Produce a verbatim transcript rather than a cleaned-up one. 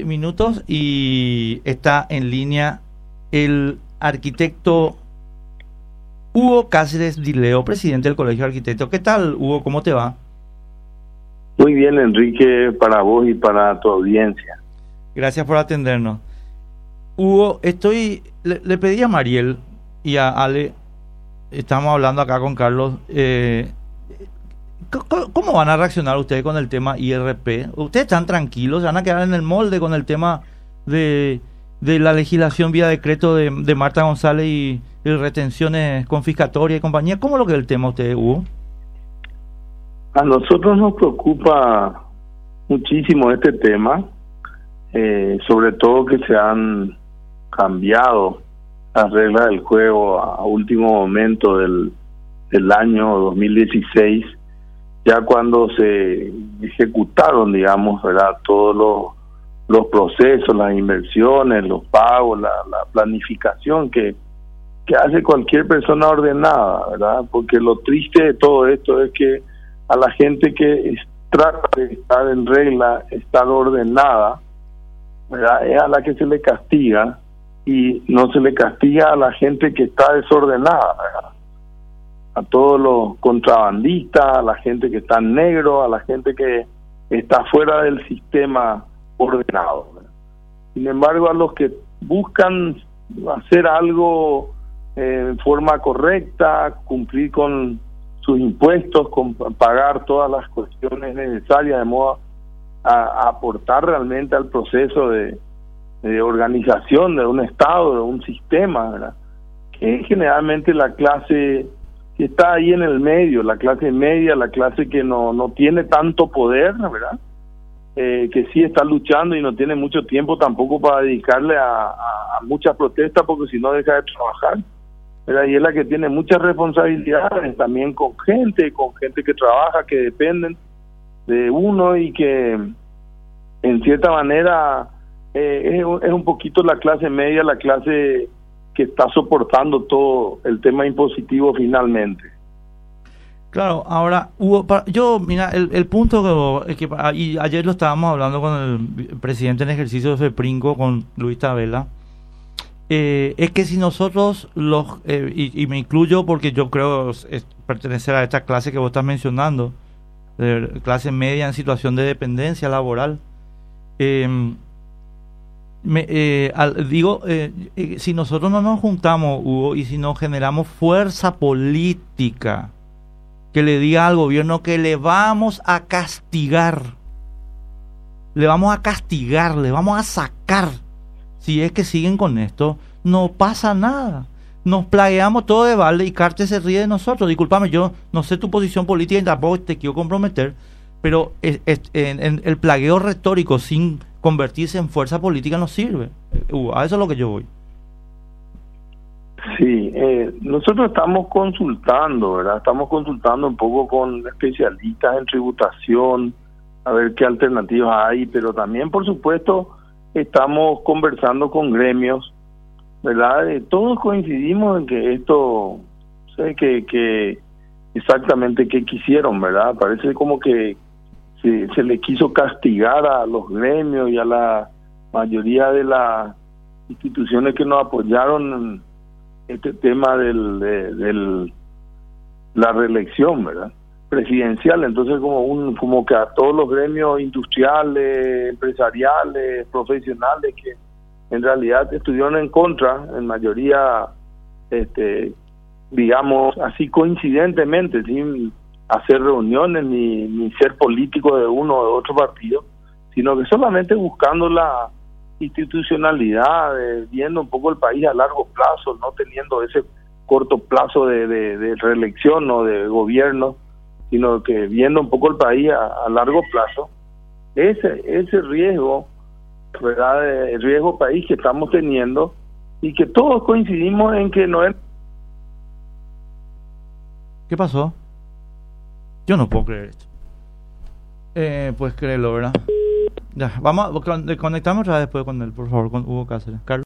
minutos y está en línea el arquitecto Hugo Cáceres Dileo, presidente del Colegio de Arquitectos. ¿Qué tal, Hugo? ¿Cómo te va? Muy bien, Enrique, para vos y para tu audiencia. Gracias por atendernos. Hugo, estoy le, le pedí a Mariel y a Ale, estamos hablando acá con Carlos, eh, ¿cómo van a reaccionar ustedes con el tema I R P? ¿Ustedes están tranquilos? ¿Se van a quedar en el molde con el tema de, de la legislación vía decreto de, de Marta González y, y retenciones confiscatorias y compañía? ¿Cómo lo que es el tema ustedes, Hugo? A nosotros nos preocupa muchísimo este tema, eh, sobre todo que se han cambiado las reglas del juego a último momento del, del año dos mil dieciséis, ya cuando se ejecutaron, digamos, ¿verdad?, todos los, los procesos, las inversiones, los pagos, la, la planificación que, que hace cualquier persona ordenada, ¿verdad? Porque lo triste de todo esto es que a la gente que es, trata de estar en regla, estar ordenada, ¿verdad?, es a la que se le castiga, y no se le castiga a la gente que está desordenada, ¿verdad?, a todos los contrabandistas, a la gente que está en negro, a la gente que está fuera del sistema ordenado, ¿verdad? Sin embargo, a los que buscan hacer algo eh, en forma correcta, cumplir con sus impuestos, con pagar todas las cuestiones necesarias de modo a, a aportar realmente al proceso de, de organización de un Estado, de un sistema, ¿verdad?, que es generalmente la clase que está ahí en el medio, la clase media, la clase que no, no tiene tanto poder, ¿verdad?, eh, que sí está luchando y no tiene mucho tiempo tampoco para dedicarle a, a, a muchas protestas, porque si no deja de trabajar, ¿verdad?, y es la que tiene muchas responsabilidades también con gente, con gente que trabaja, que dependen de uno y que en cierta manera eh, es, es un poquito la clase media, la clase que está soportando todo el tema impositivo finalmente. Claro, ahora, Hugo, yo, mira, el, el punto que, que y ayer lo estábamos hablando con el presidente en ejercicio de FEPRINCO, con Luis Tabela, eh, es que si nosotros, los eh, y, y me incluyo porque yo creo es, pertenecer a esta clase que vos estás mencionando, de clase media en situación de dependencia laboral, eh, me, eh, al, digo, eh, eh, si nosotros no nos juntamos, Hugo, y si no generamos fuerza política que le diga al gobierno que le vamos a castigar, le vamos a castigar, le vamos a sacar, si es que siguen con esto, no pasa nada. Nos plagueamos todo de balde y Cartes se ríe de nosotros. Discúlpame, yo no sé tu posición política y tampoco te quiero comprometer, pero es, es, en, en el plagueo retórico sin convertirse en fuerza política no sirve. Uh, a eso es lo que yo voy. Sí, eh, nosotros estamos consultando, ¿verdad? Estamos consultando un poco con especialistas en tributación, a ver qué alternativas hay, pero también, por supuesto, estamos conversando con gremios, ¿verdad? Eh, todos coincidimos en que esto, sé que, que exactamente qué quisieron, ¿verdad? Parece como que se, se le quiso castigar a los gremios y a la mayoría de las instituciones que nos apoyaron este tema del, de, del la reelección, ¿verdad?, presidencial. Entonces como un como que a todos los gremios industriales, empresariales, profesionales que en realidad estuvieron en contra, en mayoría, este digamos así coincidentemente, sin hacer reuniones ni, ni ser político de uno o de otro partido, sino que solamente buscando la institucionalidad, de, viendo un poco el país a largo plazo, no teniendo ese corto plazo de, de, de reelección o de gobierno, sino que viendo un poco el país a, a largo plazo. Ese ese riesgo, ¿verdad?, el riesgo país que estamos teniendo y que todos coincidimos en que no es... ¿Qué pasó? Yo no puedo creer esto. Eh, pues créelo, ¿verdad? Ya, vamos a conectarnos otra vez después con él, por favor, con Hugo Cáceres. Carlos.